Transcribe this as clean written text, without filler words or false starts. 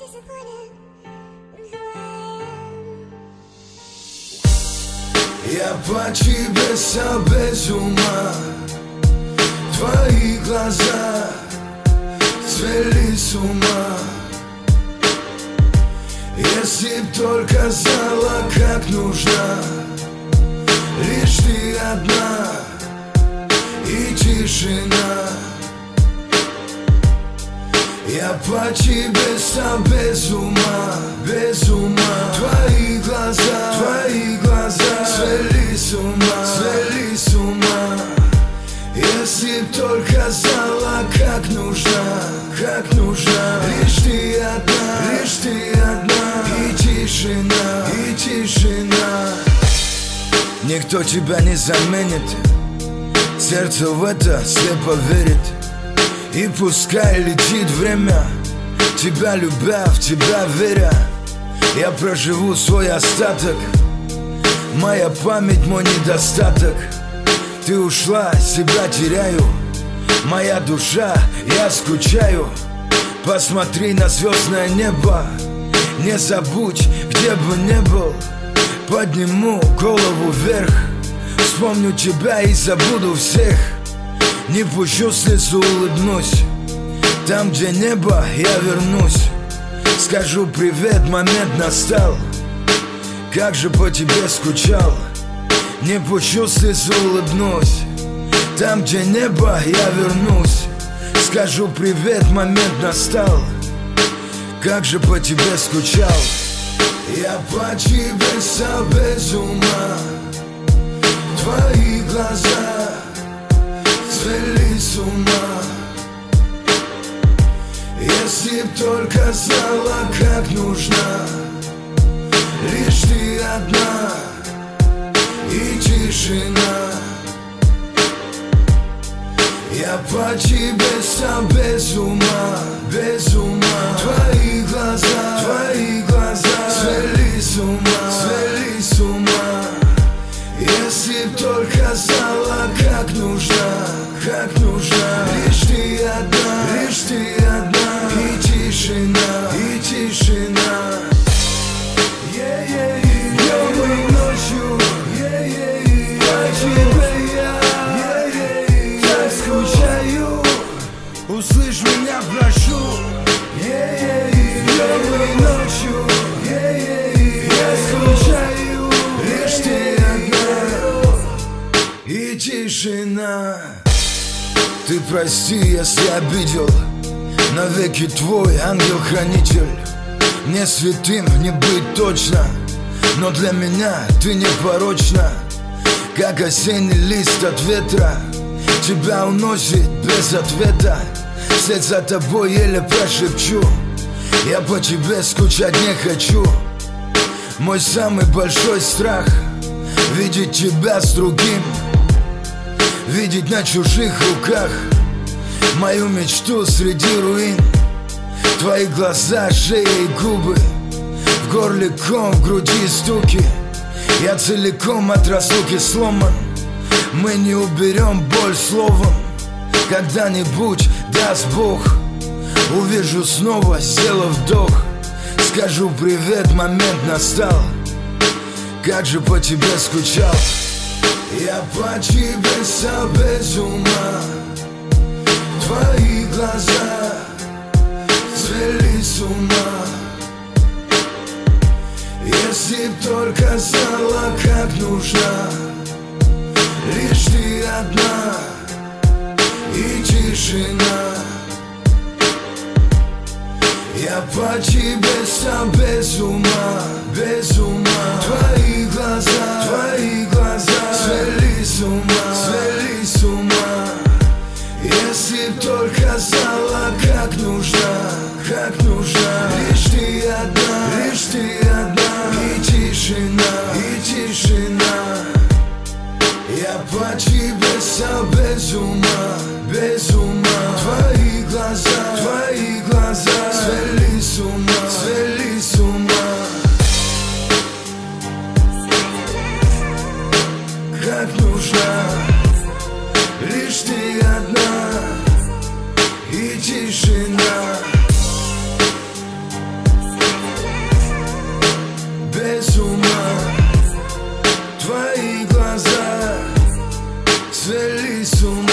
Я по тебе стал без ума. Твои глаза свели с ума. Если б только знала, как нужна лишь ты одна и тишина. Я по тебе стал без ума, без ума. Твои глаза свели с ума, свели с ума. Если б только знала, как нужна лишь ты одна и тишина, и тишина. Никто тебя не заменит, сердце в это слепо верит. И пускай летит время, тебя любя, в тебя веря, я проживу свой остаток. Моя память, мой недостаток. Ты ушла, себя теряю. Моя душа, я скучаю. Посмотри на звездное небо. Не забудь, где бы ни был. Подниму голову вверх. Вспомню тебя и забуду всех. Не пущу слезу, улыбнусь. Там, где небо, я вернусь. Скажу привет, момент настал. Как же по тебе скучал. Не пущу слезу, улыбнусь. Там, где небо, я вернусь. Скажу привет, момент настал. Как же по тебе скучал. Я по тебе стал без ума. Твои глаза свели с ума. Если б только знала, как нужна лишь ты одна и тишина. Я по тебе стал без ума, без ума. Твои глаза свели с ума, свели с ума. Если б только знала, как нужна лишь ты одна и тишина, и тишина. Днем и ночью по тебе я так скучаю. Услышь меня, прошу. Днем и ночью я скучаю. Лишь ты одна и тишина. Ты прости, если обидел. Навеки твой ангел-хранитель. Мне святым не быть точно, но для меня ты непорочна. Как осенний лист от ветра, тебя уносит без ответа. Вслед за тобой еле прошепчу. Я по тебе скучать не хочу. Мой самый большой страх — видеть тебя с другим. Видеть на чужих руках мою мечту среди руин. Твои глаза, шея и губы, в горле ком, в груди стуки. Я целиком от разлуки сломан. Мы не уберем боль словом. Когда-нибудь, даст Бог, увижу снова, сделав вдох. Скажу привет, момент настал. Как же по тебе скучал. Я по тебе стал без ума. Твои глаза свели с ума. Если б только знала, как нужна лишь ты одна и тишина. Я по тебе стал без ума, без ума. Твои глаза свели с ума, свели с ума. Если б только знала, как нужна лишь ты одна и тишина, и тишина. Я по тебе стал без ума, без ума. Твои глаза свели с ума, свели с ума. Как нужна лишь ты одна и тишина. твои глаза свели с ума.